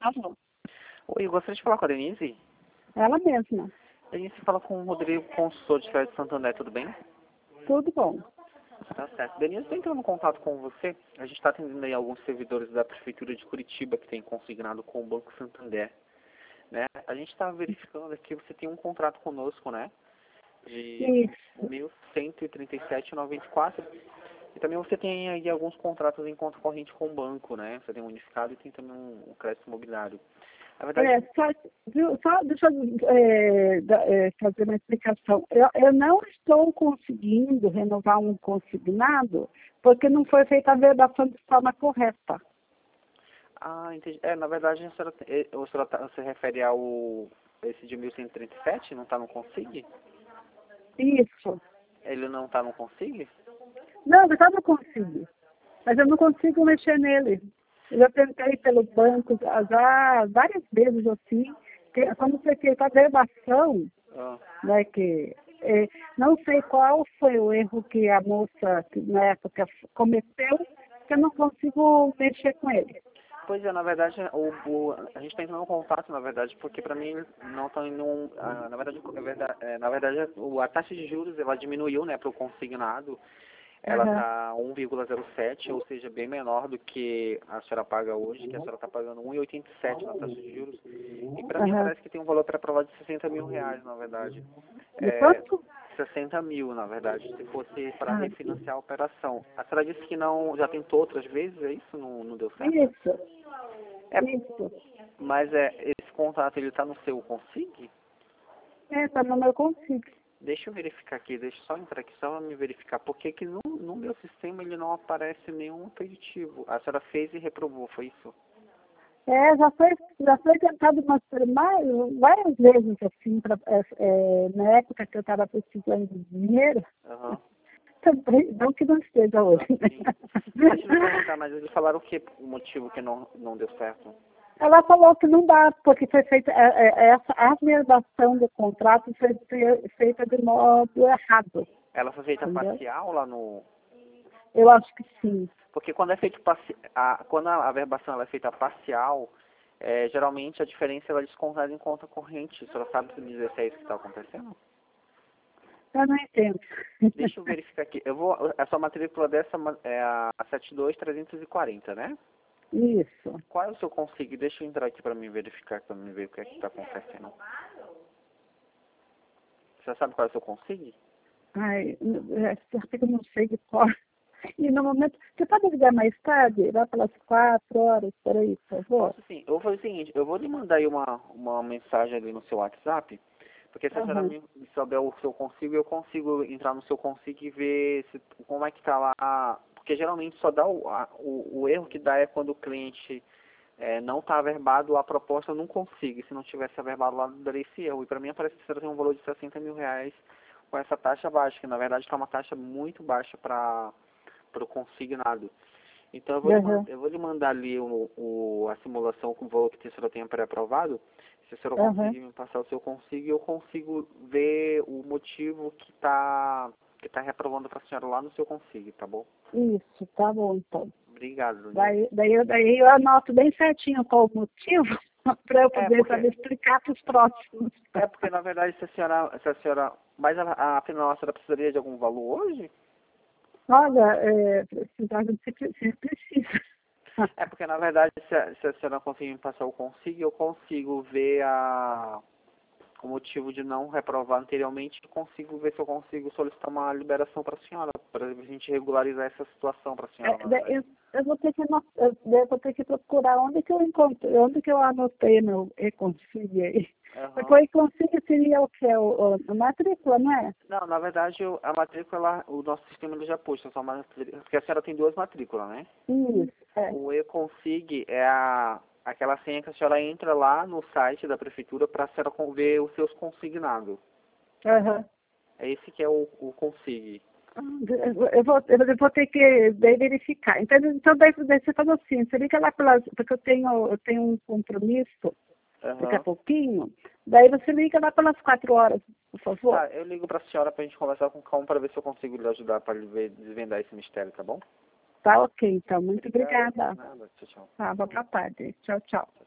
Alô, Oi, eu gostaria de falar com a Denise. ela mesma. Denise fala com o Rodrigo, consultor de Férias de Santo André, tudo bem? Tudo bom. Tá certo. Denise, estou entrando em contato com você. A gente está atendendo aí alguns servidores da Prefeitura de Curitiba que tem consignado com o Banco Santander. Né? A gente está verificando aqui, você tem um contrato conosco, né? De Isso. 1.137,94. E também você tem aí alguns contratos em conta corrente com o banco, né? Você tem um unificado e tem também um crédito imobiliário. Na verdade, Só deixa eu fazer uma explicação. Eu não estou conseguindo renovar um consignado porque não foi feita a vedação de forma correta. entendi. Na verdade, você refere ao esse de 1137, não está no Consig? Isso. Ele não está no Consig? Não, eu não consigo. Mas eu não consigo mexer nele. Eu já tentei pelo banco já várias vezes assim, quando foi feita a verbação, né, não sei qual foi o erro que a moça que na época cometeu, que eu não consigo mexer com ele. Pois é, na verdade, a gente está entrando em contato, na verdade, porque para mim não está indo, na verdade, a taxa de juros ela diminuiu, né, para o consignado. Ela está 1,07, ou seja, bem menor do que a senhora paga hoje, que a senhora está pagando 1,87 na taxa de juros. E para mim parece que tem um valor pré-aprovado de R$60 mil, na verdade. De quanto? 60 mil, na verdade, se fosse para refinanciar a operação. A senhora disse que não, já tentou outras vezes, é isso? Não deu certo? Isso. Isso. Mas esse contrato, ele está no seu Consig? Está no meu consigo. Deixa eu verificar aqui, deixa eu só entrar aqui, só me verificar. Porque que no meu sistema ele não aparece nenhum impeditivo. A senhora fez e reprovou, foi isso? Já foi tentado várias vezes, assim, na época que eu estava precisando de dinheiro. Também, não que não esteja hoje. Deixa eu perguntar, mas eles falaram o que? O motivo que não deu certo? Ela falou que não dá, porque foi feita a verbação do contrato foi feita de modo errado. Ela foi feita parcial lá no... Eu acho que sim. Porque quando é feito quando a verbação ela é feita parcial, geralmente a diferença ela é descontada em conta corrente. A senhora sabe se dizer se é isso que está acontecendo? Eu não entendo. Deixa eu verificar aqui. A sua matrícula dessa é a 72340, né? Isso. Qual é o seu Consig? Deixa eu entrar aqui para mim verificar, para mim ver o que é que está acontecendo. Você sabe qual é o seu Consig? Eu não sei de qual. E no momento, você pode ligar mais tarde, lá pelas 4 horas, por aí, por favor? Posso sim. Eu vou fazer o seguinte, eu vou lhe mandar aí uma mensagem ali no seu WhatsApp, porque se a senhora me souber o seu Consig, eu consigo entrar no seu Consig e ver como é que está lá. Porque geralmente só dá o erro que dá é quando o cliente não está averbado, a proposta eu não consigo. Se não tivesse averbado lá, daria esse erro. E para mim parece que você tem um valor de R$60 mil com essa taxa baixa, que na verdade está uma taxa muito baixa para o consignado. Então eu vou lhe mandar ali a simulação com o valor que a senhora tenha pré-aprovado. Se a senhora conseguir me passar o seu Consig, eu consigo ver o motivo que tá reprovando para a senhora lá no seu Consig, tá bom? Isso, tá bom então. Obrigado. Daí eu anoto bem certinho qual o motivo para eu poder saber explicar para os próximos. Porque na verdade se a senhora, mas afinal a senhora precisaria de algum valor hoje? Olha, você precisa. Porque na verdade se a senhora conseguir me passar o Consig, eu consigo ver o motivo de não reprovar anteriormente, consigo ver se eu consigo solicitar uma liberação para a senhora, para a gente regularizar essa situação para a senhora. Eu vou ter que procurar onde que eu encontrei, onde que eu anotei meu e-Consig aí. Porque o e-Consig seria o que? A matrícula, não é? Não, na verdade a matrícula, o nosso sistema ele já puxa, porque a senhora tem duas matrículas, né? Isso. O e-Consig é aquela senha que a senhora entra lá no site da prefeitura para a senhora ver os seus consignados. É esse que é o Consig. Eu vou ter que verificar. Então daí você faz assim, você liga lá porque eu tenho um compromisso daqui a pouquinho, daí você liga lá pelas 4 horas, por favor. Tá, eu ligo para a senhora para a gente conversar com calma para ver se eu consigo lhe ajudar para desvendar esse mistério, tá bom? Tá ok, então. Muito obrigada. Nada, tchau, tchau. Tá, boa tarde. Tchau, tchau.